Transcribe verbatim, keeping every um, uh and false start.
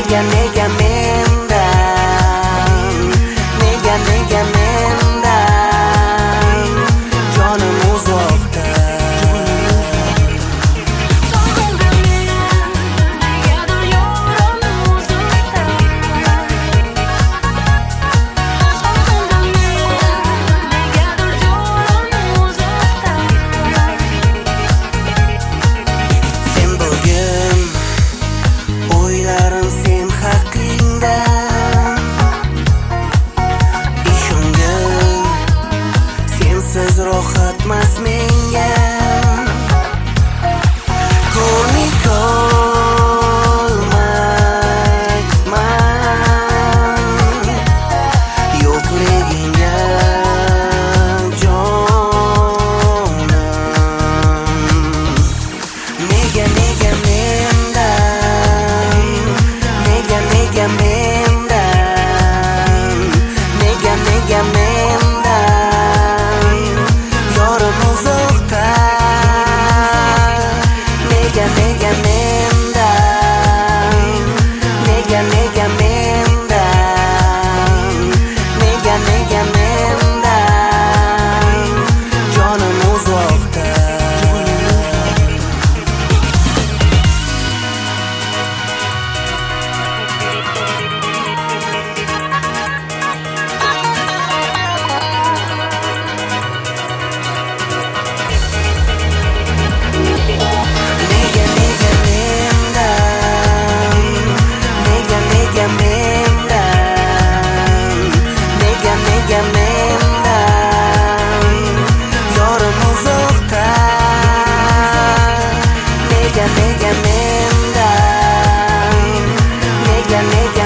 nega nega mendan, nega nega mendan jonim uzoqda. Sen bugun o'ylarim sen haqingda, ishongim sensiz rohatmas menga. Ko'rmay qolmayman yo'qligingga jonim. Nega nega mendan, nega nega mendan, nega nega mendan yorim uzoqda. Nega nega mendan, nega nega mendan, nega nega mendan jonim uzoqda. Nega nega mendan, nega nega mendan, nega nega mendan yorim uzoqda. Nega nega mendan, nega nega